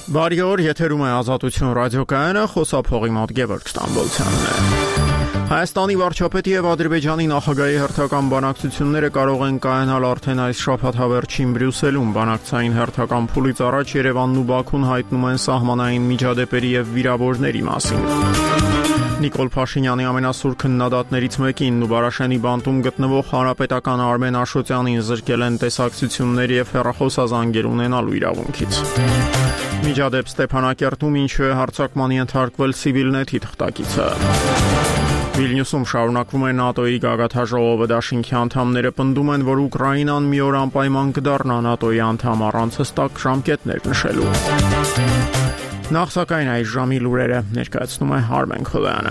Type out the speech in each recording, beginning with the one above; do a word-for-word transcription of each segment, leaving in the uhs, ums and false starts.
Բարի օր, եթերում է Ազատություն ռադիոկայանը, խոսափողի մոտ Գևորգ Ստամբոլցյանն է։ Հայաստանի վարչապետի եւ Ադրբեջանի նախագահի հերթական բանակցությունները կարող են կայանալ արդեն այս շաբաթավերջին Բրյուսելում։ Բանակցային հերթական փուլից առաջ Երևանն ու Բաքուն հայտնում են սահմանային միջադեպերի եւ վիրավորների մասին։ Նիկոլ Փաշինյանի ամենասուր քննադատներից մեկին Նուբարաշենի բանտում գտնվող հանրապետական Արմեն Աշոտյանին զրկել են տեսակցություններ եւ հեռախոսազանգեր ունենալու իրավունքից։ Միջադեպ Ստեփանակերտում ինչու է հարձակմանի ենթարկվել Civilnet-ի թղթակիցը։ Վիլնյուսում շարունակվում է ՆԱՏՕ-ի գագաթաժողովը, դաշինքի անդամները պնդում են, որ Ուկրաինան մի օր անպայման կդառնա ՆԱՏՕ-ի անդամ առանց հստակ ժամկետներ նշելու։ Նախ սակայն այս ժամի լուրերը ներկայացնում է Արմեն Խոլյանը։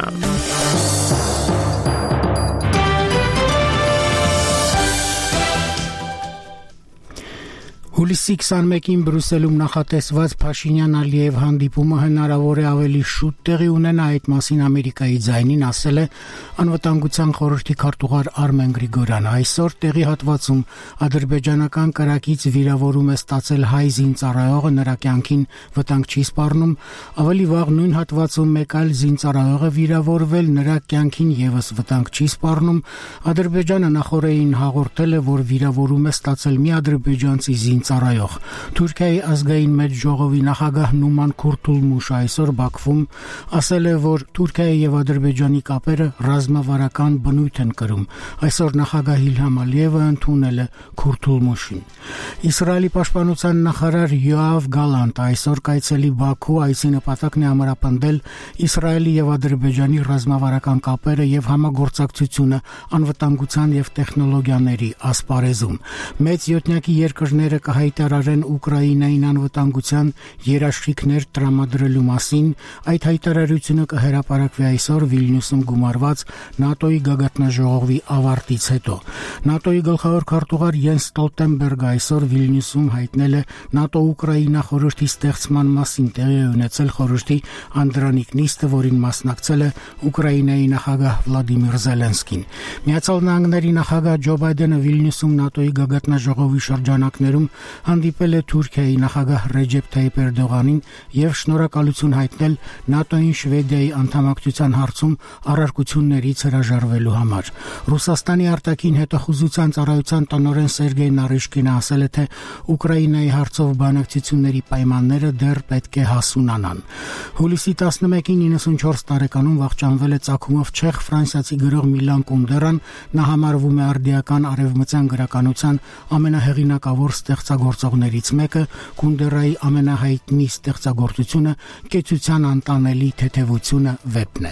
Հուլիսի քսանմեկին Բրյուսելում նախատեսված Փաշինյան-Ալիև հանդիպումը հնարավոր է ավելի շուտ տեղի ունենա, այդ մասին Ամերիկայի ձայնին ասել է Անվտանգության խորհրդի քարտուղար Արմեն Գրիգորյանը։ Այսօր տեղի հատվածում ադրբեջանական կրակից վիրավորում է ստացել հայ զինծառայողը, նրա կյանքին վտանգ չի սպառնում, ավելի վաղ նույն հատվածում մեկ այլ զինծառայող է վիրավորվել, նրա կյանքին եւս վտանգ չի սպառնում։ Ադրբեջանը նախորդին հաղորդել է, որ վիրավորում է ստացել մի ադրբեջանցի զինծառայող ծառայող։ Թուրքիայի ազգային մեծ ժողովի նախագահ Նուման Քուրթուլմուշ այսօր Բաքվում ասել է, որ Թուրքիայի եւ Ադրբեջանի կապերը ռազմավարական բնույթ են կրում։ Այսօր նախագահ Իլհամ Ալիևը ընդունել է Քուրթուլմուշին։ Իսրայելի պաշտպանության նախարար Յոավ Գալանտ այսօր կայցելի Բաքու, այսի նպատակն է ամրապնդել Իսրայելի եւ Ադրբեջանի ռազմավարական կապերը եւ համագործակցությունը անվտանգության եւ տեխնոլոգիաների ասպարեզում։ Մեծ յոթնյակի երկրները հայտարարեն Ուկրաինային անվտանգության երաշխիքներ տրամադրելու մասին, այդ հայտարարությունը կհրապարակվի այսօր Վիլնյուսում գումարված ՆԱՏՕ-ի գագաթնաժողովի ավարտից հետո։ ՆԱՏՕ-ի գլխավոր քարտուղար Յենս Ստոլտենբերգը այսօր Վիլնյուսում հայտնել է ՆԱՏՕ-Ուկրաինա խորհրդի ստեղծման մասին տեղի ունեցել խորհրդի անդրանիկ նիստը, որին մասնակցել է Ուկրաինայի նախագահ Վլադիմիր Զելենսկին։ Միացյալ Նահանգների նախագահ Ջո Բայդենը Վիլնյուսում ՆԱՏՕ-ի գագաթնաժողովի շրջանակներում հանդիպել է Թուրքիայի նախագահ Ռեջեփ Թայիփ Էրդողանին եւ շնորհակալություն հայտնել ՆԱՏՕ-ին Շվեդիայի անդամակցության հարցում առարկություններից հրաժարվելու համար։ Ռուսաստանի արտաքին հետախուզության ծառայության տնօրեն Սերգեյ Նարիշկինը ասել է, թե Ուկրաինայի հարցով բանակցությունների պայմանները դեռ պետք է հասունանան։ Հուլիսի տասնմեկին իննսունչորս տարեկանում վախճանվել է ծագումով չեխ-ֆրանսիացի գրող Միլան Կունդերան, նա համարվում է արդիական արևմտյան գրականության ամենահեղինակավոր ստեղծագործողներից մեկը։ Կունդերայի ամենահայտնի ստեղծագործությունը Կեցության անտանելի թեթևությունը վեպն է։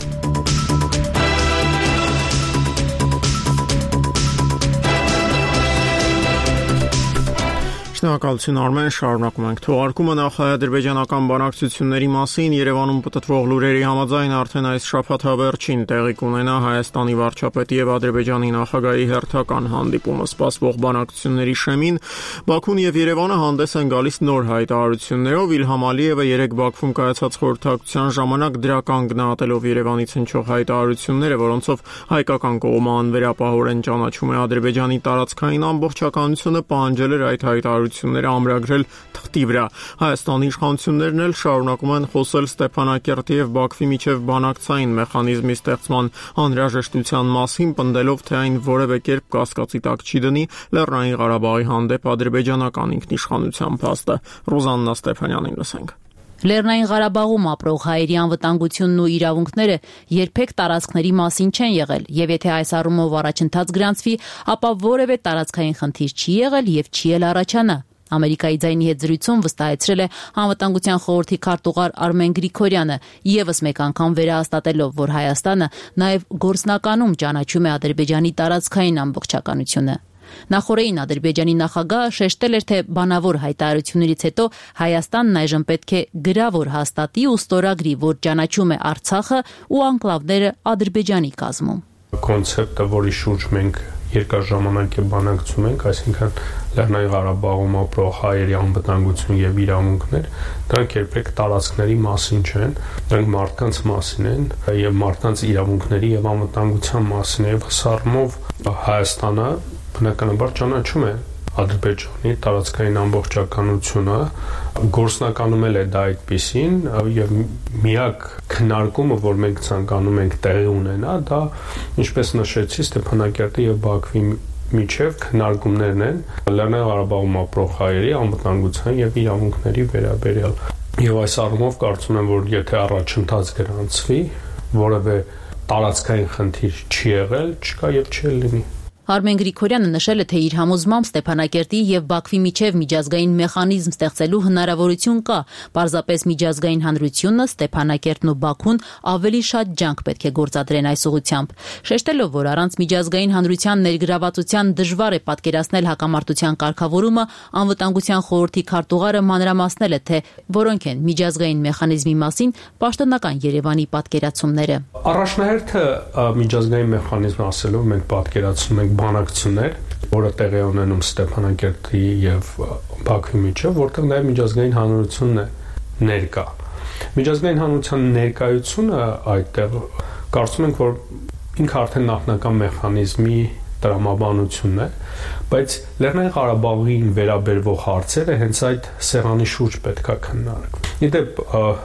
Շնորհակալություն Արմեն, շարունակում ենք թողարկումը նախ-ադրբեջանական բանակցությունների մասին Երևանում պտտվող լուրերի համաձայն արդեն այս շաբաթավերջին տեղի կունենա Հայաստանի վարչապետի եւ Ադրբեջանի նախագահի հերթական հանդիպումը։ Սպասվող բանակցությունների շեմին Բաքուն եւ Երևանը հանդես են գալիս նոր հայտարարություններով։ Իլհամ Ալիևը երեկ Բաքվում կայացած խորհրդակցության ժամանակ դրական գնահատելով Երևանից հնչող հայտարարությունները, որոնցով հայկական կողմը անվերապահորեն ճանաչում է Ադրբեջանի տարածքային ամբողջականությունը, պահանջել էր այդ հայտարարությունները ամրագրել թղթի վրա։ Հայաստանի իշխանություններն էլ շարունակում են խոսել Ստեփանակերտի եւ Բաքվի միջև բանակցային մեխանիզմի ստեղծման անհրաժեշտության մասին, պնդելով, թե այն որևէ կերպ կասկածի տակ չի դնի Լեռնային Ղարաբաղի հանդեպ ադրբեջանական ինքնիշխանության փաստը։ Ռոզաննա Ստեփանյանին լսենք։ Լեռնային Ղարաբաղում ապրող հայերի անվտանգությունն ու իրավունքները երբեք տարածքների մասին չեն եղել, եւ եթե այս առումով առաջընթաց գրանցվի, ապա որևէ տարածքային խնդիր չի եղել եւ չի էլ առաջանա։ Ամերիկայի ձայնի հետ զրույցում վստահեցրել է Անվտանգության խորհրդի քարտուղար Արմեն Գրիգորյանը, եւս մեկ անգամ վերահաստատելով, որ Հայաստանը նաեւ գործնականում ճանաչում է Ադրբեջանի տարածքային ամբողջականությունը։ Նախորդին Ադրբեջանի նախագահը շեշտել էր, թե բանավոր հայտարարություններից հետո Հայաստանն այժմ պետք է գրավոր հաստատի ու ստորագրի, որ ճանաչում է Արցախը ու անկլավները Ադրբեջանի կազմում։ Կոնցեպտը, որի շուրջ մենք երկար ժամանակ է բանակցում ենք, այսինքն Լեռնային Ղարաբաղում ապրող հայերի անվտանգություն եւ իրավունքներ, դրանք երբեք տարածքների մասին չեն, դրանք մարդկանց մասին են եւ մարդկանց իրավունքների եւ անվտանգության մասին է։ Եւ սառմով Հայաստանը բնականաբար ճանաչում է Ադրբեջանի տարածքային ամբողջականությունը, գործնականում էլ է դա այդպիսին, եւ միակ քննարկումը, որ մենք ցանկանում ենք տեղի ունենա, դա, ինչպես նշեցի, Ստեփանակերտի եւ Բաքվի միջև քննարկումներն են Լեռնային Ղարաբաղում ապրող հայերի անվտանգության եւ իրավունքների վերաբերյալ։ Եվ այս առումով կարծում եմ, որ եթե առաջընթաց գրանցվի, որևէ տարածքային խնդիր չի եղել, չկա եւ չի լինի։ Արմեն Գրիգորյանը նշել է, թե իր համոզմամբ Ստեփանակերտի եւ Բաքվի միջև միջազգային մեխանիզմ ստեղծելու հնարավորություն կա, պարզապես միջազգային հանրությունը, Ստեփանակերտն ու Բաքուն ավելի շատ ջանք պետք է գործադրեն այս ուղղությամբ, շեշտելով, որ առանց միջազգային հանրության ներգրավվածության դժվար է պատկերացնել հակամարտության կարգավորումը, անվտանգության խորհրդի քարտուղարը մանրամասնել է, թե որոնք են միջազգային մեխանիզմի մասին պաշտոնական Երևանի պատկերացումները։ Առաջնահերթը միջազգային մեխանիզմ ասելով մենք պատկերացնում ենք բանակցություններ, որը տեղի ունենում Ստեփանակերտի եւ Բաքվի միջեւ, որտեղ նաեւ միջազգային հանրությունն է ներկա։ Միջազգային հանրության ներկայությունը այդտեղ կարծում ենք, որ ինքը արդեն նախնական մեխանիզմի տրամաբանությունն է, բայց Լեռնային Ղարաբաղին վերաբերվող հարցերը հենց այդ սեղանի շուրջ պետքա քննարկվեն։ Իդեպ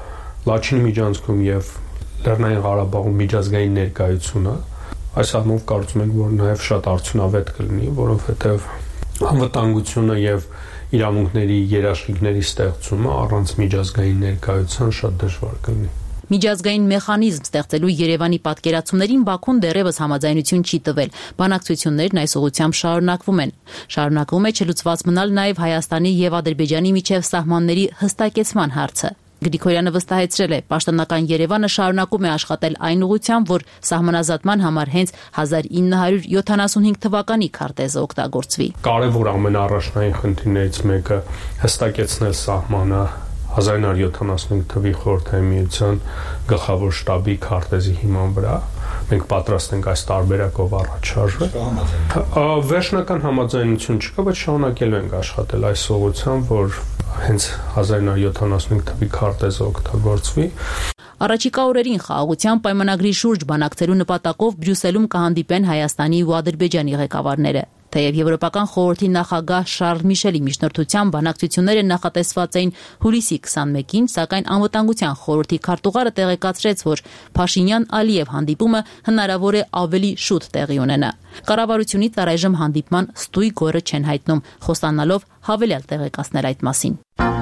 Լաչինի միջանցքում եւ Լեռնային Ղարաբաղում միջազգային ներկայությունը այս առումով կարծում ենք, որ նաև շատ արդյունավետ կլինի, որովհետև անվտանգությունը եւ իրավունքների երաշխիքների ստեղծումը առանց միջազգային ներկայության շատ դժվար կլինի։ Միջազգային մեխանիզմ ստեղծելու Երևանի պատկերացումներին Բաքուն դեռևս համաձայնություն չի տվել։ Բանակցություններն այս ուղղությամբ շարունակվում են։ Շարունակվում է չլուծված մնալ նաև Հայաստանի եւ Ադրբեջանի միջև սահմանների հստակեցման հարցը։ Գրիգորյանը վստահեցրել է, պաշտոնական Երևանը շարունակում է աշխատել այն ուղղությամբ, որ սահմանազատման համար հենց հազար ինը հարյուր յոթանասունհինգ թվականի քարտեզը օգտագործվի։ Կարևոր ամենաառաջնային խնդիրներից մեկը հստակեցնել սահմանը հազար ինը հարյուր յոթանասունհինգ թվականի Խորհրդային Միության գլխավոր շտաբի քարտեզի հիման վրա։ Մենք պատրաստ ենք այս տարբերակով առաջ շարժվել։ Վերջնական համաձայնություն չկա, բայց շարունակելու ենք աշխատել այս ուղղությամբ, որ հենց հազար ինը հարյուր յոթանասունհինգ թվականի քարտեզը օգտագործվի։ Առաջիկա օրերին խաղաղության պայմանագրի շուրջ բանակցելու նպատակով Բրյուսելում կհանդիպեն Հայաստանի ու Ադրբեջանի ղեկավարները։ Թեև Եվրոպական խորհրդի նախագահ Շարլ Միշելի միջնորդությամբ բանակցությունները նախատեսված էին հուլիսի քսանմեկին, սակայն անվտանգության խորհրդի քարտուղարը տեղեկացրեց, որ Փաշինյան-Ալիև հանդիպումը հնարավոր է ավելի շուտ տեղի ունենա։ Կառավարությունից առայժմ հանդիպման ստույգ օրը չեն հայտնում, խոստանալով հավելյալ տեղեկացնել այդ մասին։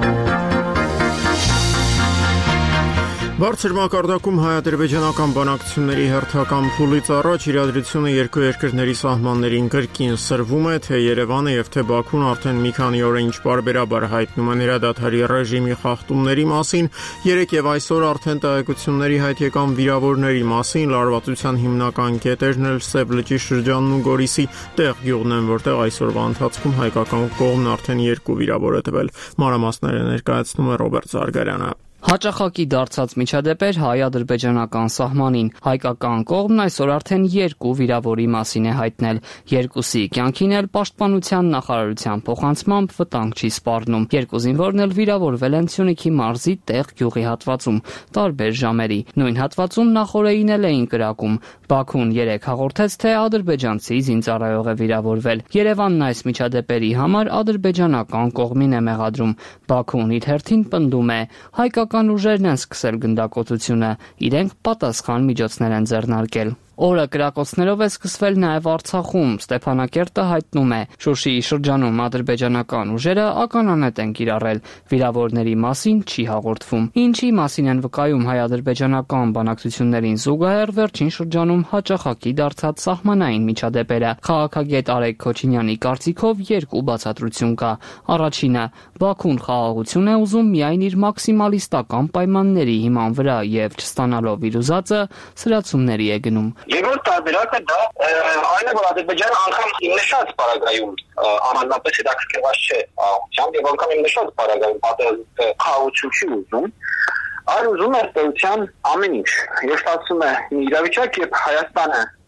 Բարձր մակարդակում հայ-ադրբեջանական բանակցությունների հերթական փուլից առաջ իրադրությունը երկու երկրների սահմաններին կրկին սրվում է, թե Երևանը եւ թե Բաքուն արդեն մի քանի օր ինչ պարբերաբար հայտնում են հրադադարի ռեժիմի խախտումների մասին, երեկ եւ այսօր արդեն տեղեկությունների հայտ եկան վիրավորների մասին, լարվածության հիմնական կետերն էլ Սև լճի շրջանն ու Գորիսի տեղ գյուղն են, որտեղ այսօրվա ընթացքում հայկական կողմն արդեն երկու վիրավոր է տվել։ Մանրամասները ներկայացնում է Ռոբերտ Զարգարյանը։ Հաճախակի դարձած միջադեպեր հայ-ադրբեջանական սահմանին։ Հայկական կողմն այսօր արդեն երկու վիրավորի մասին է հայտնել։ Երկուսի կյանքին էլ պաշտպանության նախարարության փոխանցմամբ վտանգ չի սպառնում։ Երկու զինվորն էլ վիրավորվել են Սյունիքի մարզի տեղ գյուղի հատվածում տարբեր ժամերի։ Նույն հատվածում նախօրեին էլ էին կրակում։ Բաքուն երեկ հաղորդեց, թե ադրբեջանցի զինծառայող է վիրավորվել։ Երևանն այս միջադեպերի համար ադրբեջանական կողմին է մեղադրում։ Բաքուն իր հերթին պնդում է, հայկական ուժերն են սկսել գնդակոծությունը, իրենք պատասխան միջոցներ են ձեռնարկել։ Օրը կրակոցներով է սկսվել նաև Արցախում։ Ստեփանակերտը հայտնում է, Շուշիի շրջանում ադրբեջանական ուժերը ականանետ են կիրառել, վիրավորների մասին չի հաղորդվում։ Ինչի մասին են վկայում հայ-ադրբեջանական բանակցություններին զուգահեռ վերջին շրջանում հաճախակի դարձած սահմանային միջադեպերը։ Քաղաքագետ Արեգ Քոչինյանի կարծիքով երկու բացատրություն կա։ Առաջինը, Բաքուն խաղաղություն է ուզում միայն իր մաքսիմալիստական պայմանների հիման վրա եւ չստանալով իր ուզածը սրացումների է գնում։ Երկրորդ տարբերակը դա այն է, որ Ադրբեջանը անգամ իմ նշած պարագայում ամենապես հետաքրքրված չէ աղությամբ եւ անգամ իմ նշած պարագայում պատերազմը խաղաղություն չի ուզում, այլ ուզում է ստեղծության ամեն ինչ։ Ես ասում եմ, մի իրավիճակ, երբ Հայաստանը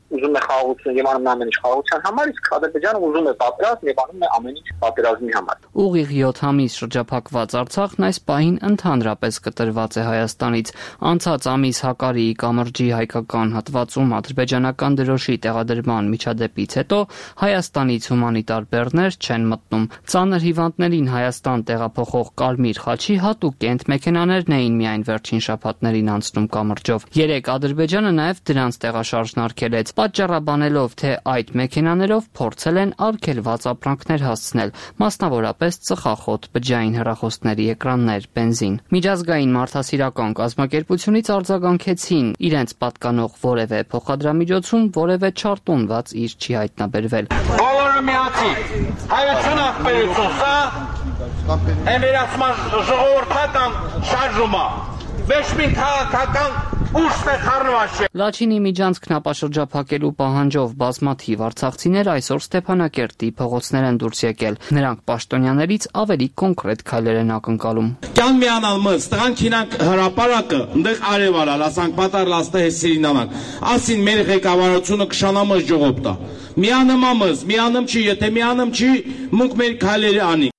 ուզում է խաղաղություն եւ անում ամեն ինչ խաղաղության համար, իսկ Ադրբեջանը ուզում է պատերազմ եւ անում է ամեն ինչ պատերազմի համար։ Ուղիղ յոթ ամիս շրջափակված Արցախն այս պահին ընդհանրապես կտրված է Հայաստանից։ Անցած ամիս Հակարիի կամրջի հայկական հատվածում ադրբեջանական դրոշի տեղադրման միջադեպից հետո Հայաստանից հումանիտար բեռներ չեն մտնում։ Ծանր հիվանդներին Հայաստան տեղափոխող Կարմիր խաչի հատուկ կենտմեքենաներն էին միայն վերջին շաբաթներին անցնում կամրջով։ Երեք Ադրբեջանը նաև դրանց տեղաշարժն արգելեց, պատճառաբանելով, թե այդ մեքենաներով փորձել են արգելված ապրանքներ հասցնել, մասնավորապես ծխախոտ, բջջային հեռախոսների էկրաններ, բենզին։ Միջազգային մարդասիրական կազմակերպությունից արձագանքեցին, իրենց պատկանող որևէ փոխադրամիջոցում որևէ չարտոնված իր չի հայտնաբերվել։ Բոլորը միացի, հայություն աղբերություն, սա հեմերացման ժողովրդական շարժումա, վեշմին քաղաքական ուշտ է խարնվաշ է։ Լաչինի միջանցքն ապաշրջափակելու պահանջով բազմաթիվ արցախցիներ այսօր Ստեփանակերտի փողոցներ են դուրս եկել։ Նրանք պաշտոնյաներից ավելի կոնկրետ քայլեր են ակնկալում։ Կյան միանալ մս, տղանք ինանք հրապարակը, ընդեղ արևալալ, ասանք պատար լաստը հեսիրինանանք, ասին մեր ղեկավարությունը կշանամս ժողոպտա։ Միանım ամս, միանım չի, եթե միանım չի, մունք մեր քայլերը անի։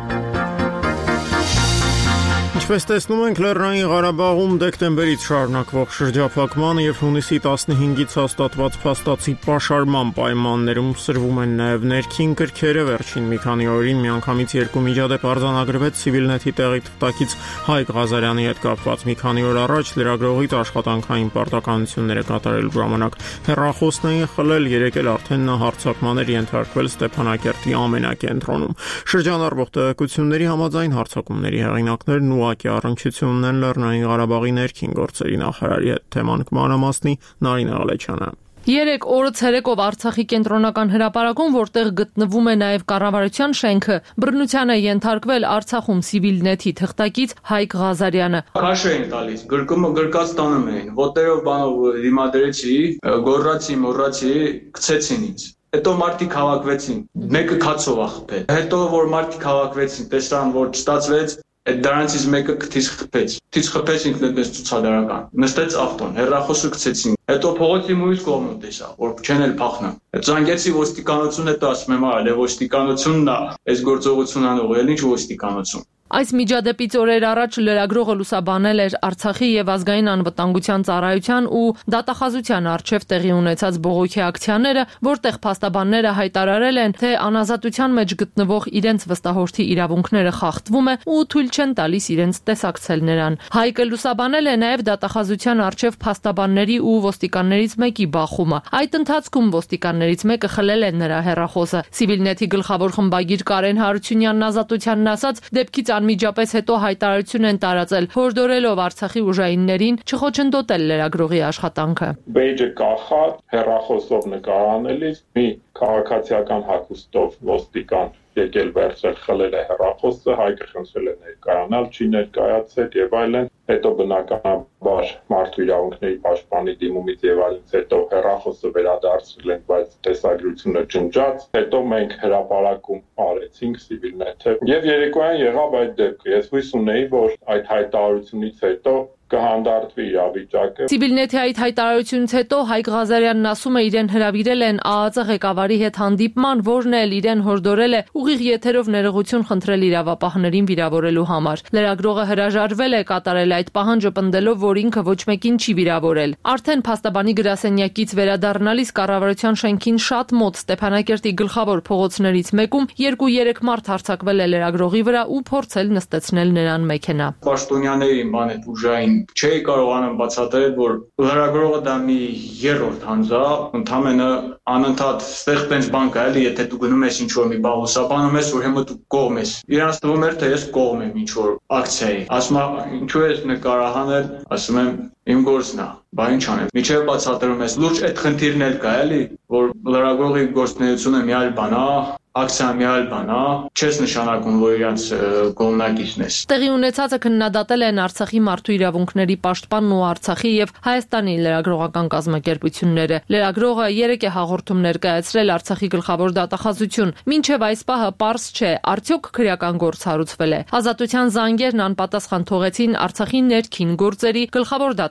Ինչպես տեսնում ենք, Լեռնային Ղարաբաղում դեկտեմբերից շարունակվող շրջափակման եւ հունիսի տասնհինգից հաստատված փաստացի պաշարման պայմաններում սրվում են նաեւ ներքին կրքերը։ Վերջին մի քանի օրին միանգամից երկու միջադեպ արձանագրվեց Civilnet-ի տեղի թղթակից Հայկ Ղազարյանի հետ կապված։ Մի քանի օր առաջ լրագրողից աշխատանքային պարտականությունները կատարելու ժամանակ հեռախոսն էին խլել, երեկ էլ արդեն նա հարձակման էր ենթարկվել Ստեփանակերտի ամենակենտրոնում։ Շրջանառվող տեղեկությունների համաձայն հարձակումների հեղինակներն ու առնչությունն են Լեռնային Ղարաբաղի ներքին գործերի նախարարի հետ։ Թեման կմանրամասնի Նարինե Ղալեչյանը։ Երեք օրը ցերեկով Արցախի կենտրոնական հրապարակում, որտեղ գտնվում է նաև կառավարության շենքը, բռնության է ենթարկվել Արցախում Civilnet-ի թղթակից Հայկ Ղազարյանը։ Քաշ էին տալիս, գրկումը գրկած տանում էին, ոտերով բանով դիմադրեցի, գոռացի, մոռացի, գցեցին ինձ։ Հետո մարդիկ հավաքվեցին, մեկը քացով ա խփել։ Հետո որ մարդիկ հավաքվեցին, տեսան որ չստացվեց, այդ դրանցից մեկը քթից խփեց։ Քթից խփեց ինքնատես ցուցադրական։ Նստեց ավտոն, հեռախոսը գցեցին։ Հետո փողոցի մյուս կողմում տեսա, որ չեն էլ փախնում։ Այդ զանգեցի ոստիկանություն, հետո ասում եմ, այլ է ոստիկանությունն է, այս գործողությունն անող, էլ ինչ ոստիկանություն։ Այս միջադեպից օրեր առաջ լրագրողը լուսաբանել էր Արցախի եւ ազգային անվտանգության ծառայության ու դատախազության առջև տեղի ունեցած բողոքի ակցիաները, որտեղ փաստաբանները հայտարարել են, թե անազատության մեջ գտնվող իրենց վստահորդի իրավունքները խախտվում է ու թույլ չեն տալիս իրենց տեսակցել նրան։ Հայկը լուսաբանել է նաեւ դատախազության առջև փաստաբանների ու ոստիկաններից մեկի բախումը։ Այդ ընթացքում ոստիկաններից մեկը խլել է նրա հեռախոսը։ Civilnet-ի գլխավոր խմբագիր Կարեն Հարությունյանն ազատությանն ասաց, դեպքից անմիջապես հետո հայտարարություն են տարածել, հորդորելով Արցախի ուժայիններին չխոչընդոտել լրագրողի աշխատանքը։ Բեյջը կախած հեռախոսով նկարանելիս մի քաղաքացիական հագուստով ոստիկան եկել վերցրել խլել է հեռախոսը, Հայկը խնդրել է ներկայանալ, չի ներկայացել եւ այլն, հետո բնականաբար մարդու իրավունքների պաշտպանի դիմումից եւ այլնից հետո հեռախոսը վերադարձրել են, բայց տեսագրությունը ջնջած, հետո մենք հրապարակում արեցինք Civilnet-ը եւ երեկոյան եղավ այդ դեպքը։ Ես հույս ունեի, որ այդ հայտարարությունից հետո կհանդարտվի իրավիճակը։ Civilnet-ի այդ հայտարարությունից հետո Հայկ Ղազարյանն ասում է, իրեն հրավիրել են ԱԱԾ ղեկավարի հետ հանդիպման, որն էլ իրեն հորդորել է ուղիղ եթերով ներողություն խնդրել իրավապահներին վիրավորելու համար։ Լրագրողը հրաժարվել է կատարել այդ պահանջը, պնդելով, որ ինքը ոչ մեկին չի վիրավորել։ Արդեն փաստաբանի գրասենյակից վերադառնալիս կառավարության շենքին շատ մոտ Ստեփանակերտի գլխավոր փողոցներից մեկում երկու-երեք մարդ հարձակվել է լրագրողի վրա ու փորձել նստեցնել նրան մեքենա։ Պաշտոնյաների բան է ուժային չէի կարողանում բացատրել, որ լրագրողը դա մի երրորդ հանձ է, ընդամենը անընդհատ ստեղ տենց բան կա, էլի, եթե դու գնում ես ինչ-որ մի բան լուսաբանում ես, որ հիմա դու կողմ ես։ Իրանց թվում էր, թե ես կողմ եմ ինչ-որ ակցիայի։ Ասում եմ, ինչու ես նկարահանել, ասում եմ, իմ գործն է, բա ինչ անեմ։ Միջև բացատրում ես, լուրջ այդ խնդիրն էլ կա, էլի, որ լրագրողի գործունեությունը մի այլ բան է, ակցիա մի այլ բան է, չես նշանակում, որ իրանց կողմնակիցն ես։ Տեղի ունեցածը քննադատել են Արցախի մարդու իրավունքների պաշտպանն ու Արցախի եւ Հայաստանի լրագրողական կազմակերպությունները։ Լրագրողը երեք է հաղորդում ներկայացրել Արցախի գլխավոր դատախազություն։ Մինչև այս պահը պարզ չէ, արդյոք քրեական գործ հարուցվել է։ Ազատության զանգերն անպատասխան թողեցին Արցախի ներքին գործերի գլխավոր դատախազության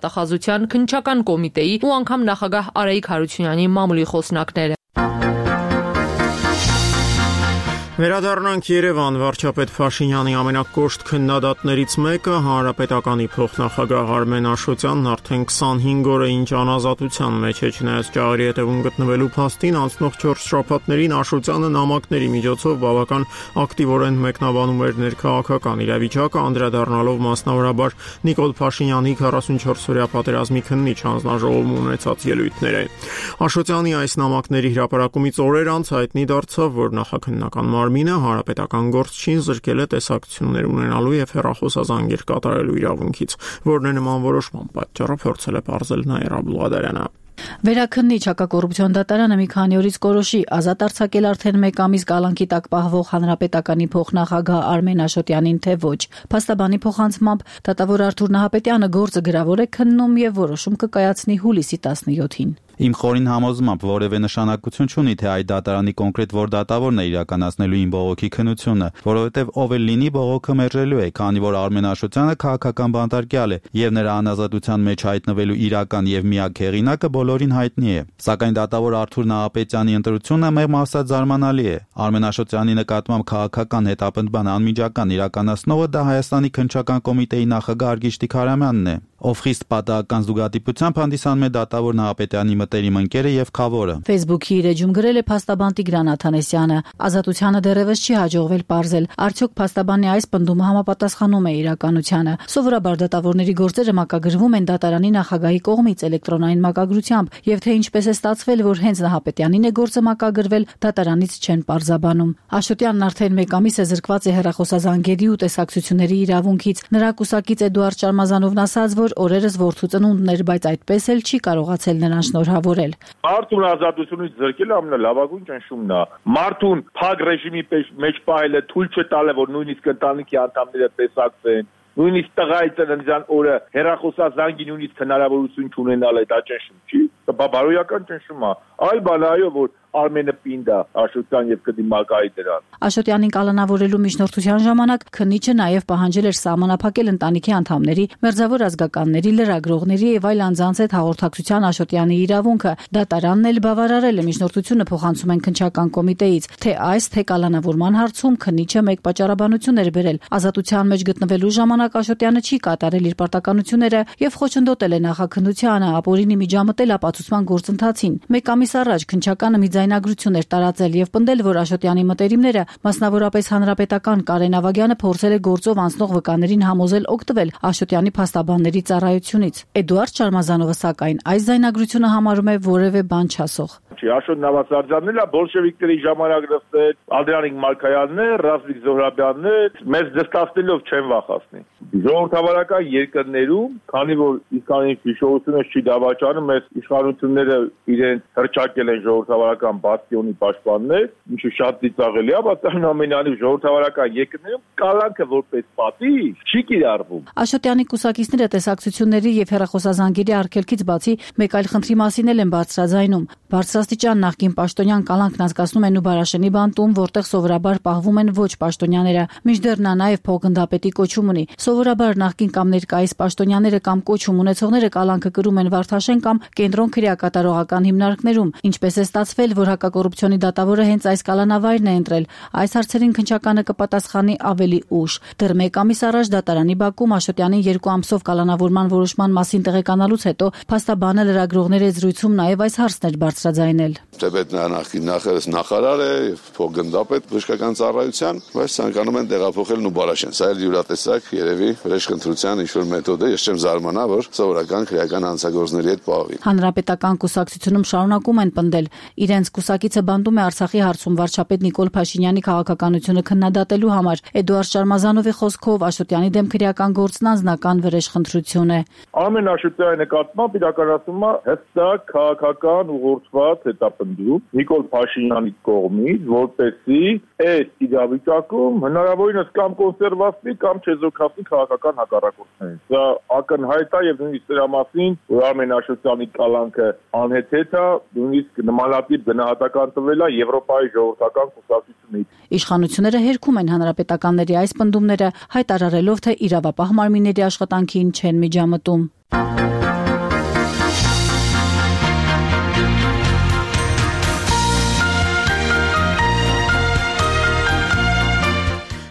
խատախազության քննչական կոմիտեի ու անգամ նախագահ Արայիկ Հարությունյանի մամուլի խոսնակները։ Վերադառնանք Երևան, վարչապետ Փաշինյանի ամենակոշտ քննադատներից մեկը Հանրապետականի փոխնախագահ Արմեն Աշոտյանն արդեն քսանհինգ օր է ինչ անազատության մեջ է, չնայած ճաղերի հետևում գտնվելու փաստին անցնող չորս շաբաթներին Աշոտյանը նամակների միջոցով բավական ակտիվորեն մեկնաբանում էր ներքաղաքական իրավիճակը, անդրադառնալով մասնավորաբար Նիկոլ Փաշինյանի քառասունչորս-օրյա պատերազմի քննիչ հանձնաժողովում ունեցած ելույթները։ Աշոտյանի այս նամակների հրապարակումից օրեր անց հայտնի դարձավ, որ նախաքննական Մարմինը հանրապետական գործչին զրկել է տեսակցություններ ունենալու եւ հեռախոսազանգեր կատարելու իրավունքից, որն է նման որոշման պատճառը փորձել է պարզել Նաիրա Բլուադարյանը։ Վերաքննիչ հակակոռուպցիոն դատարանը մի քանի օրից կորոշի ազատ արձակել արդեն մեկ ամիս կալանքի տակ պահվող հանրապետականի փոխնախագահ Արմեն Աշոտյանին, թե ոչ։ Փաստաբանի փոխանցմամբ դատավոր Արթուր Նահապետյանը գործը գրավոր է քննում եւ որոշում կկայացնի հուլիսի տասնյոթին։ Իմ խորին համոզմամբ որևէ նշանակություն չունի, թե այդ դատարանի կոնկրետ որ դատավորն է իրականացնելու իմ բողոքի քննությունը, որովհետև ով էլ լինի բողոքը մերժելու է, քանի որ Արմեն Աշոտյանը քաղաքական բանտարկյալ է եւ նրա անազատության մեջ հայտնվելու իրական եւ միակ հեղինակը բոլորին հայտնի է։ Սակայն դատավոր Արթուր Նահապետյանի ընտրությունը մեղմ ասած զարմանալի է։ Արմեն Աշոտյանի նկատմամբ քաղաքական հետապնդման անմիջական իրականացնողը դա Հայաստանի քննչական կոմիտեի նախագահ Արգիշ Տիգրամյանն է, ով խիստ պատահական զուգադիպությամբ հանդիսանում է դատավոր Նահապետյանի մտերիմ ընկերը եւ խավորը։ Facebook-ի իր էջում գրել է փաստաբան Տիգրան Աթանեսյանը։ Ազատությանը դեռևս չի հաջողվել պարզել, արդյոք փաստաբանի այս պնդումը համապատասխանում է իրականությանը։ Սովորաբար դատավորների գործերը մակագրվում են դատարանի նախագահի կողմից էլեկտրոնային մակագրությամբ, եւ թե ինչպես է ստացվել, որ հենց Նահապետյանին է գործը մակագրվել, դատարանից չեն պարզաբանում։ Աշոտյանն արդեն մեկ ամիս է զրկված է հեռախոսազանգերի ու տեսակցությունների իրավունքից։ Նրա կուսակից Էդուարդ Շարմազանովն ասաց, որ օրերս որդու ծնունդն էր, բայց այդպես էլ չի կարողացել նրան շնորհավորել։ Մարդուն ազատությունից զրկելը ամենալավագույն ճնշումն է։ Մարդուն փակ ռեժիմի մեջ պահելը թույլ չտալը, որ նույնիսկ ընտանիքի անդամները տեսակցեն, նույնիսկ տղայի ծննդյան օրը հեռախոսազանգի նույնիսկ հնարավորություն չունենալ, դա ճնշում չի։ Դա բարոյական ճնշում է։ Այլ բան այո, որ Արմենը պինդ է Աշոտյան եւ կդիմակայի դրան։ Աշոտյանին կալանավորելու միջնորդության ժամանակ քննիչը նաեւ պահանջել էր սահմանափակել ընտանիքի անդամների, մերձավոր ազգականների, լրագրողների եւ այլ անձանց հետ հաղորդակցության Աշոտյանի իրավունքը։ Դատարանն էլ բավարարել է միջնորդությունը, փոխանցում են քննչական կոմիտեից, թե այս թե կալանավորման հարցում քննիչը մեկ պատճառաբանություն էր բերել։ Ազատության մեջ գտնվելու ժամանակ Աշոտյանը չի կատարել իր պարտականությունները եւ խոչընդոտել է նախաքննությանը, ապօրինի միջամտել ապացուցման գործընթացին։ Մեկ ամիս առաջ քննչականը մի ձայնագրություն էր տարածել եւ պնդել, որ Աշոտյանի մտերիմները, մասնավորապես հանրապետական Կարեն Ավագյանը, փորձել է գործով անցնող վկաներին համոզել օգտվել Աշոտյանի փաստաբանների ծառայությունից։ Էդուարդ Շարմազանովը սակայն այս ձայնագրությունը համարում է որևէ բան չասող։ Աշոտ Նավասարդյանն էլ բոլշևիկների ժամանակ նստել, Անդրանիկ Մալքայանն է, Ռազվիկ Զոհրաբյանն է, մեզ դստացնելով չեն վախացնի։ Ժողովրդավարական երկրներում, քանի որ իսկականին հիշողությունը չի դավաճանում, այս իշխանությունները իրենց հրճակել են ժողովրդավարական բաստիոնի պաշտպաններ, ինչը շատ ծիծաղելի է, բայց այնուամենայնիվ ժողովրդավարական երկրներում կալանքը որպես պատիժ չի կիրառվում։ Աշոտյանի կուսակիցները տեսակցությունների եւ հեռախոսազանգերի արգելքից բացի մեկ այլ խնդրի մասին էլ են բարձրաձայնում։ Բարձրաստիճան նախկին պաշտոնյան կալանքն անցկացնում են Նուբարաշենի բանտում, որտեղ սովորաբար պահվում են ոչ պաշտոնյաները։ Մինչդեռ նա նաև փոխգնդապետի կոչում ունի։ Սովորաբար նախկին կամ ներկայիս պաշտոնյաները կամ կոչում ունեցողները կալանքը կրում են Վարդաշեն կամ կենտրոն քրեակատարողական հիմնարկներում։ Ինչպես է ստացվել, որ հակակոռուպցիոնի դատավորը հենց այս կալանավայրն է ընտրել։ Այս հարցերին քննչականը կպատասխանի ավելի ուշ։ Դեռ մեկ ամիս առաջ դատարանի բակում Աշոտյանին երկու ամսով կալանավորման որոշման մասին տեղեկանալուց հետո փաստաբանը լրագրողների զրույցում նաև այս հարցն էր բարձրաձայնել։ Թեպետ նախին նախերս նախարար է եւ փոխգնդապետ բժշկական ծառայության, բայց ցանկանում են տեղափոխել Նուբարաշեն։ Սա էլ յուրատեսակ երևի վրեժխնդրության ինչ-որ մեթոդ է, ես չեմ զարմանա, որ սովորական քրեական հանցագործների հետ պահվի։ Հանրապետական կուսակցությունում շարունակում են պնդել, իրենց կուսակիցը բանտում է Արցախի հարցում վարչապետ Նիկոլ Փաշինյանի քաղաքականությունը քննադատելու համար։ Էդուարդ Շարմազանովի խոսքով Աշոտյանի դեմ քրեական գործն անձնական վրեժխնդրություն է։ Արմեն Աշոտյանի նկատմամբ իրականացում է հստակ քաղաքական ուղղորդված հետապնդում Նիկոլ Փաշինյանի կողմից, որպեսզի այս իրավիճակում հնարավորինս կամ կոնսերվացվի կամ չեզոքացվի քաղաքական հակառակորդներին։ Սա ակնհայտ է եւ նույնիսկ դրա մասին, որ Արմեն Աշոտյանի կալանքը անհեթեթ է, նույնիսկ նմանատիպ գնահատական տվել է Եվրոպայի ժողովրդական կուսակցությունից։ Իշխանությունները հերքում են հանրապետականների այս պնդումները, հայտարարելով, թե իրավապահ մարմինների աշխատանքին չեն միջամտում։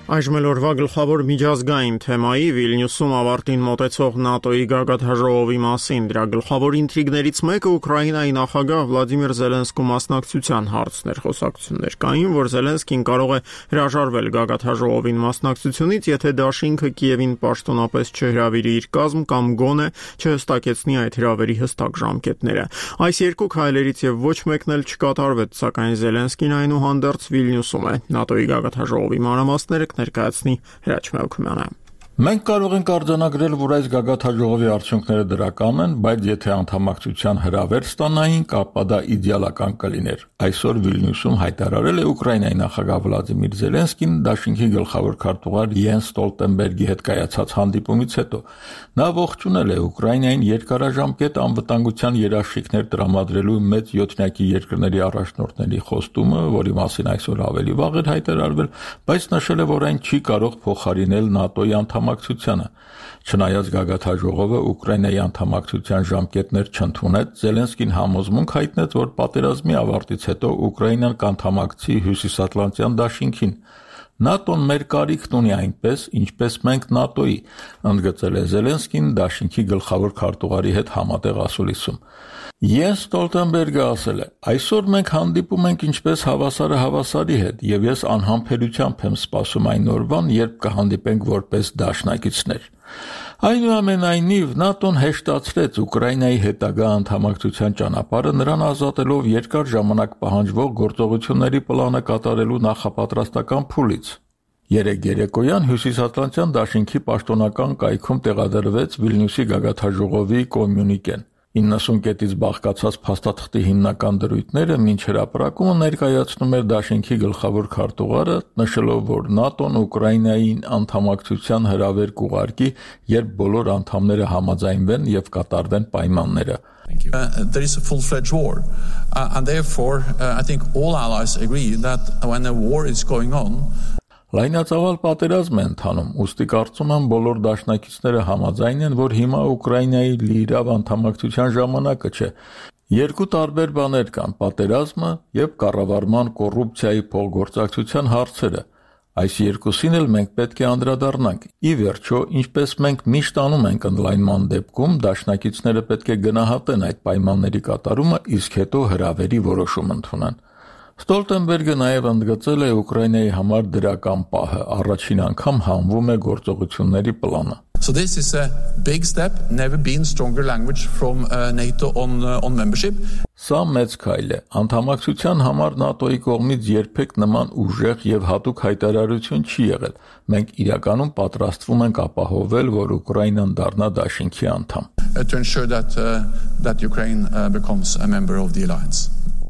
Այժմ էլ օրվա գլխավոր միջազգային թեմայի Վիլնյուսում ավարտին մոտեցող ՆԱՏՕ-ի գագաթաժողովի մասին։ Դրա գլխավոր ինտրիգներից մեկը Ուկրաինայի նախագահ Վլադիմիր Զելենսկու մասնակցության հարցն էր։ Խոսակցություններ կային, որ Զելենսկին կարող է հրաժարվել գագաթաժողովին մասնակցությունից, եթե դաշինքը Կիևին պաշտոնապես չհրավիրի իր կազմ կամ գոնե չհստակեցնի այդ հրավերի հստակ ժամկետները։ Այս երկու քայլերից եւ ոչ մեկն էլ չկատարվեց, սակայն Զելենսկին այնուհանդերձ Վիլնյուսում է։ ՆԱՏՕ-ի գագաթաժողովի մանրամասները ներկայացնի Հրաչ Մելքումյանը։ Մենք կարող ենք արձանագրել, որ այս գագաթաժողովի արդյունքները դրական են, բայց եթե անդամակցության հրավեր ստանային, ապա դա իդեալական կլիներ։ Այսօր Վիլնյուսում հայտարարել է Ուկրաինայի նախագահ Վլադիմիր Զելենսկին դաշինքի գլխավոր քարտուղար Յենս Ստոլտենբերգի հետ կայացած հանդիպումից հետո։ Նա ողջունել է Ուկրաինային երկարաժամկետ անվտանգության երաշխիքներ տրամադրելու մեծ յոթնյակի երկրների առաջնորդների խոստումը, որի մասին այսօր ավելի վաղ էր հայտարարվել, բայց նշել է, որ այն չի կարող փոխարինել ՆԱՏՕ-ի անդամակցությանը։ Չնայած գագաթաժողովը Ուկրաինայի անդամակցության ժամկետներ չընդունեց, Զելենսկին համոզմունք հայտնեց, որ պատերազմի ավարտից հետո Ուկրաինան կանդամակցի Հյուսիսատլանտյան դաշինքին։ ՆԱՏՕ-ն մեր կարիքն ունի այնպես, ինչպես մենք ՆԱՏՕ-ի, ընդգծել է Զելենսկին դաշինքի գլխավոր քարտուղարի հետ համատեղ ասուլիսում։ Յենս Ստոլտենբերգը ասել է. «Այսօր մենք հանդիպում ենք ինչպես հավասարը հավասարի հետ, եւ ես անհամբերությամբ եմ սպասում այն օրվան, երբ կհանդիպենք որպես դաշնակիցներ»։ Այնուամենայնիվ, ՆԱՏՕ-ն հեշտացրեց Ուկրաինայի հետագա անդամակցության ճանապարհը, նրան ազատելով երկար ժամանակ պահանջվող գործողությունների պլանը կատարելու նախապատրաստական փուլից։ Երեկ երեկոյան Հյուսիսատլանտյան դաշինքի պաշտոնական կայքում տեղադրվեց Վիլնյուսի գագաթաժողովի կոմյունիկեն։ իննսուն կետից բաղկացած փաստաթղթի հիմնական դրույթները մինչ հրապարակումը ներկայացնում էր դաշինքի գլխավոր քարտուղարը, նշելով, որ ՆԱՏՕ-ն Ուկրաինային անդամակցության հրավեր կուղարկի, երբ բոլոր անդամները համաձայնվեն եւ կատարվեն պայմանները։ Uh, there is a full-fledged war, uh, and therefore uh, I think all allies agree that when a war is going on, Լայնածավալ պատերազմ է ընթանում, ուստի կարծում եմ բոլոր դաշնակիցները համաձայն են, որ հիմա Ուկրաինայի լիիրավ անդամակցության ժամանակը չէ։ Երկու տարբեր բաներ կան՝ պատերազմը եւ կառավարման կոռուպցիայի փոխգործակցության հարցերը։ Այս երկուսին էլ մենք պետք է անդրադառնանք։ Ի վերջո, ինչպես մենք միշտ անում ենք ընդլայնման դեպքում, դաշնակիցները պետք է գնահատեն այդ պայմանների կատարումը, իսկ հետո հրավերի որոշում ընդունեն։ Ստոլտենբերգը նաև ընդգծել է Ուկրաինայի համար դրական պահը, առաջին անգամ հանվում է գործողությունների պլանը։ So this is a big step, never been stronger language from uh, NATO on uh, on membership. Սա մեծ քայլ է։ Անդամակցության համար ՆԱՏՕ-ի կողմից երբեք նման ուժեղ եւ հատուկ հայտարարություն չի եղել։ Մենք իրականում պատրաստվում ենք ապահովել, որ Ուկրաինան դառնա դաշինքի անդամ։ To ensure that uh, that Ukraine uh, becomes a member of the alliance.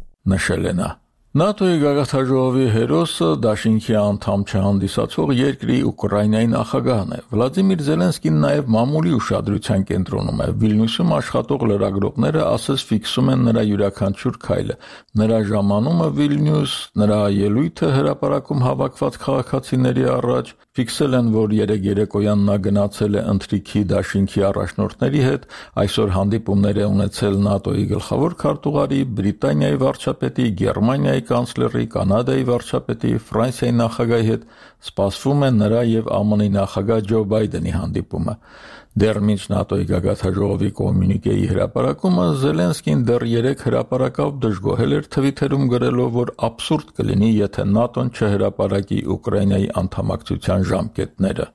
Նշել է նա։ ՆԱՏՕ-ի գագաթաժողովի հերոսը դաշինքի անդամ չհանդիսացող երկրի Ուկրաինայի նախագահն է։ Վլադիմիր Զելենսկին նաև մամուլի ուշադրության կենտրոնում է։ Վիլնյուսում աշխատող լրագրողները ասես ֆիքսում են նրա յուրաքանչյուր քայլը։ Նրա ժամանումը Վիլնյուս, նրա ելույթը հրապարակում հավաքված քաղաքացիների առաջ ֆիքսել են, որ երեկ երեկոյան նա գնացել է ընթրիքի դաշինքի առաջնորդների հետ, այսօր հանդիպումներ է ունեցել ՆԱՏՕ-ի գլխավոր քարտուղարի, Բրիտանիայի վարչապետի, Գերմանիայի կանցլերի, Կանադայի վարչապետի, Ֆրանսիայի նախագահի հետ, սպասվում է նրա եւ ԱՄՆ-ի նախագահ Ջո Բայդենի հանդիպումը։ Դեռ մինչ ՆԱՏՕ-ի գագաթաժողովի կոմյունիկեի հրապարակումը Զելենսկին դեռ երեք հրապարակավ դժգոհել էր Թվիթերում գրելով, որ աբսուրդ կլինի, եթե ՆԱՏՕ-ն չհրապարակի Ուկրաինայի անդամակցության ժամկետները։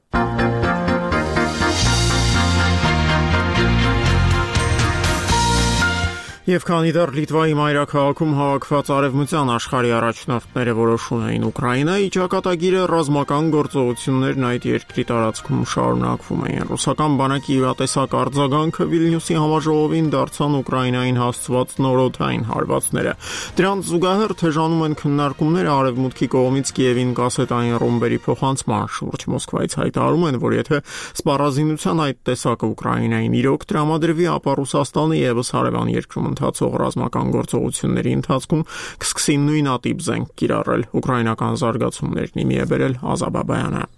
Եվ քանի դեռ Լիտվայի մայրաքաղաքում հավաքված արևմտյան աշխարհի առաջնորդները որոշում էին Ուկրաինայի ճակատագիրը, ռազմական գործողություններն այդ երկրի տարածքում շարունակվում էին։ Ռուսական բանակի իրատեսակ արձագանքը Վիլնյուսի համաժողովին դարձան Ուկրաինային հասցված նորօդային հարվածները։ Դրանց զուգահեռ թեժանում են քննարկումները արևմուտքի կողմից Կիևին կասետային ռումբերի փոխանցման շուրջ։ Մոսկվայից հայտարարում են, որ եթե սպառազինության այդ տեսակը Ուկրաինային իրոք տրամադրվի, ապա Ռուսաստանը եւս հարևան երկրում ընթացող ռազմական գործողությունների ընթացքում կսկսի նույնատիպ զենք կիրառել։ Ուկրաինական զարգացումներն իմի է բերել Ազա Բաբայանը։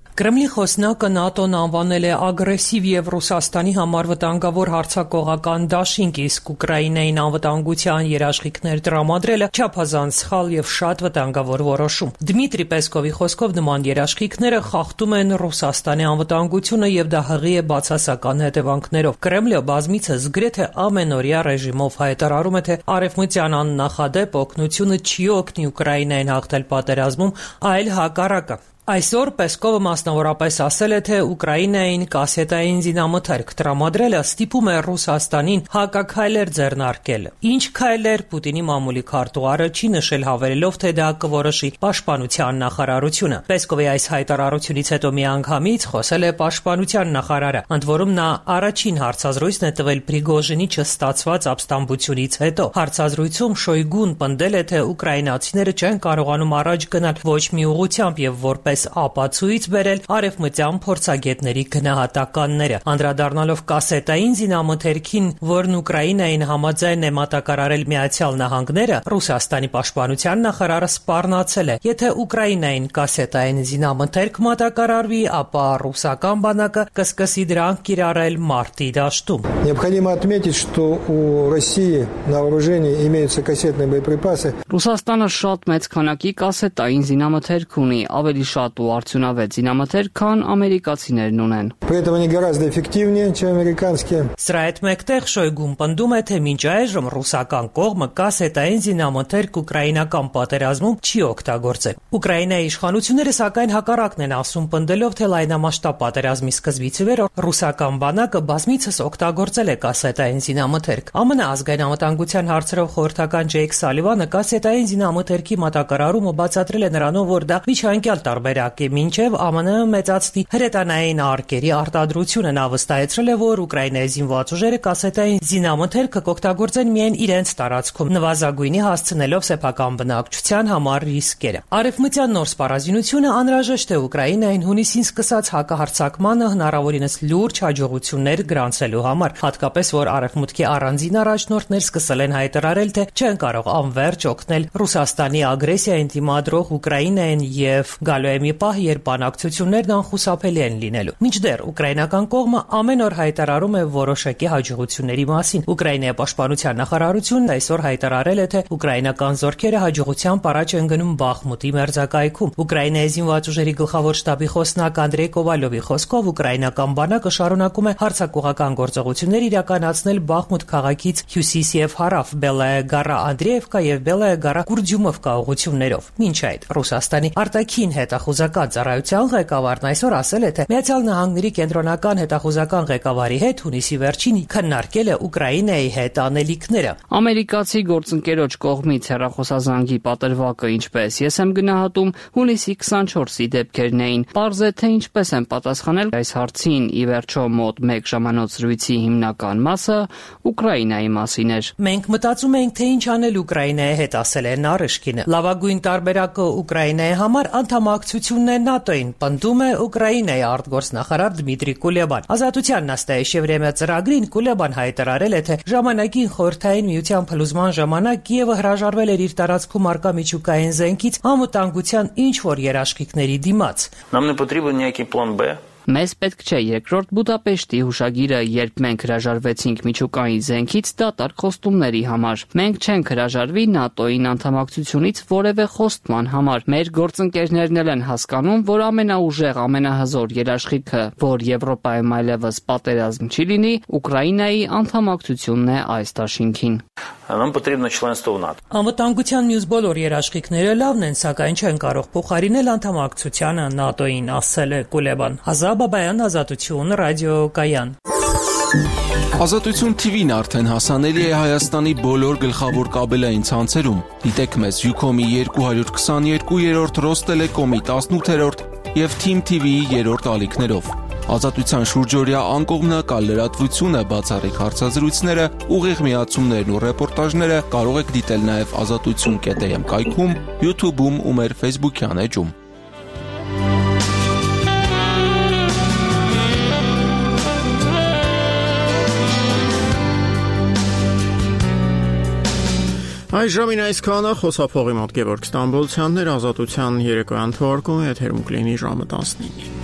Կրեմլի խոսնակը ՆԱՏՕ-ն անվանել է ագրեսիվ եւ Ռուսաստանի համար վտանգավոր հարձակողական դաշինք, իսկ Ուկրաինային անվտանգության երաշխիքներ տրամադրելը չափազանց սխալ եւ շատ վտանգավոր որոշում։ Դմիտրի Պեսկովի խոսքով նման երաշխիքները խախտում են Ռուսաստանի անվտանգությունը եւ դա հղի է բացասական հետևանքներով։ Կրեմլը բազմիցս գրեթե ամենօրյա ռեժիմով հայտարարում է, թե արևմտյան աննախադեպ օգնությունը չի օգնի Ուկրաինային հաղթել պատերազմում, այլ հակառակը։ Այսօր Պեսկովը մասնավորապես ասել է, թե Ուկրաինային կասետային զինամթերք տրամադրելը ստիպում է Ռուսաստանին հակաքայլեր ձեռնարկել։ Ինչ քայլեր Պուտինի մամուլի քարտուղարը չի նշել, հավելելով, թե դա կորոշի պաշտպանության նախարարությունը։ Պեսկովի այս հայտարարությունից հետո միանգամից խոսել է պաշտպանության նախարարը, ընդ որում նա առաջին հարցազրույցն է տվել Պրիգոժինի չստացված ապստամբությունից հետո։ Հարցազրույցում Շոյգուն պնդել է, թե ուկրաինացիները չեն կարողանում առաջ գնալ ոչ մի ուղղությամբ եւ որպես ապացույց բերել արևմտյան փորձագետների գնահատականները, անդրադառնալով կասետային զինամթերքին, որն Ուկրաինային համաձայն է մատակարարել Միացյալ Նահանգները, Ռուսաստանի պաշտպանության նախարարը սպառնացել է. եթե Ուկրաինային կասետային զինամթերք մատակարարվի, ապա ռուսական բանակը կսկսի դրանք կիրառել մարտի դաշտում։ Необходимо отметить, что у России на вооружении имеются кассетные боеприпасы. Ռուսաստանը շատ մեծ քանակի կասետային զինամթերք ունի, ավելի շատ ու արդյունավետ զինամթերք, քան ամերիկացիներն ունեն։ Поэтому они гораздо эффективнее, чем американские. Սրա հետ մեկտեղ Շոյգուն պնդում է, թե մինչ այժմ ռուսական կողմը կասետային զինամթերք ուկրաինական պատերազմում չի օգտագործել։ Ուկրաինայի իշխանությունները սակայն հակառակն են ասում, պնդելով, թե լայնամասշտաբ պատերազմի սկզբից ի վեր ռուսական բանակը բազմիցս օգտագործել է կասետային զինամթերք։ ԱՄՆ ազգային անվտանգության հարցերով խորհրդական Ջեյք Սալիվանը կասետային զինամթերքի մատակարարումը բացատրել է նրանով, որ դա միջանկյալ տարբերակ է, մինչև ԱՄՆ մեծացնի հրետանային արկերի արտադրությունը։ Նա վստահեցրել է, որ Ուկրաինայի զինված ուժերը կասետային զինամթերքը կօգտագործեն միայն իրենց տարածքում, նվազագույնի հասցնելով սեփական բնակչության համար ռիսկերը։ Արևմտյան նոր սպառազինությունը անհրաժեշտ է Ուկրաինային հունիսին սկսած հակահարձակմանը հնարավորինս լուրջ հաջողություններ գրանցելու համար, հատկապես որ արևմուտքի առանձին առաջնորդներ սկսել են հայտարարել, թե չեն կարող անվերջ օգնել Ռուսաստանի ագրեսիային դիմադրող Ուկրաինային եւ գալու է մի պահ, երբ բանակցություններն անխուսափելի են լինելու։ Մինչդեռ ուկրաինական կողմը ամեն օր հայտարարում է որոշակի հաջողությունների մասին։ Ուկրաինայի պաշտպանության նախարարությունն այսօր հայտարարել է, թե ուկրաինական զորքերը հաջողությամբ առաջ են գնում Բախմուտի մերձակայքում։ Ուկրաինայի զինված ուժերի գլխավոր շտաբի խոսնակ Անդրեյ Կովալյովի խոսքով ուկրաինական բանակը շարունակում է հարձակողական գործողություններ իրականացնել Բախմուտ քաղաքից հյուսիս եւ հարավ Բելայա Գարա Անդրեևկա եւ Բելայա Գարա Կուրջումովկա ուղղություններով։ Մինչ այդ Ռուսաստանի արտաքին հետախուզական ծառայության ղեկավարն այսօր ասել է, թե Միացյալ Նահանգների կենտրոնական հետախուզական ղեկավարի հետ հունիսի վերջին քննարկել է Ուկրաինայի հետ անելիքները։ Ամերիկացի գործընկերոջ կողմից հեռախոսազանգի պատրվակը, ինչպես ես եմ գնահատում, հունիսի քսանչորսի դեպքերն էին։ Պարզ է, թե ինչպես են պատասխանել այս հարցին, ի վերջո մոտ մեկ ժամանոց զրույցի հիմնական մասը Ուկրաինայի մասին էր։ Մենք մտածում ենք, թե ինչ անել Ուկրաինայի հետ, ասել է Նարիշկինը։ Լավագույն տարբերակը Ուկրաինայի համար անդամակցությունն է ՆԱՏՕ-ին, պնդում է Ուկրաինայի արտգործնախարար Դմիտրի Կուլեբան։ Ազատության նաստայեշ Եվրեմիա ծրագրին Կուլեբան հայտարարել է, թե ժամանակին Խորհրդային Միության փլուզման ժամանակ Կիևը հրաժարվել էր իր տարածքում արկա միջուկային զենքից անվտանգության ինչ որ երաշխիքների դիմաց։ Нам не потрібен ніякий план Б. Մեզ պետք չէ երկրորդ Բուդապեշտի հուշագիրը, երբ մենք հրաժարվեցինք միջուկային զենքից դատարկ խոստումների համար։ Մենք չենք հրաժարվի ՆԱՏՕ-ին անդամակցությունից որևէ խոստման համար։ Մեր գործընկերներն էլ են հասկանում, որ ամենաուժեղ, ամենահզոր երաշխիքը, որ Եվրոպայում այլևս պատերազմ չի լինի, Ուկրաինայի անդամակցությունն է այս դաշինքին։ Нам потрібно членство в НАТО. Անվտանգության մյուս բոլոր երաշխիքները լավն են, սակայն չեն կարող փոխարինել անդամակցությանը ՆԱՏՕ-ին, ասել է Կուլեբան։ Ազաբաբայան, Ազատություն, ռադիոկայան։ Ազատություն թի վին արդեն հասանելի է Հայաստանի բոլոր գլխավոր կաբելային ցանցերում։ Դիտեք մեզ Յուքոմի երկու հարյուր քսաներկու, Ռոստելեկոմի տասնութերորդ եւ Թիմ թի վիի երրորդ ալիքներով։ Ազատության շուրջօրյա անկողմնակալ լրատվությունը, բացառիկ հարցազրույցները, ուղիղ միացումներն ու ռեպորտաժները կարող եք դիտել նաև ազատություն կետ էմ կայքում, YouTube-ում ու մեր Facebook-յան էջում։ Այժմին այսքանը խոսափողի մոտ Գևորգ Ստամբոլցյանն էր, Ազատության երեկոյան թողարկումը եթերում կլինի ժամը տասնինը։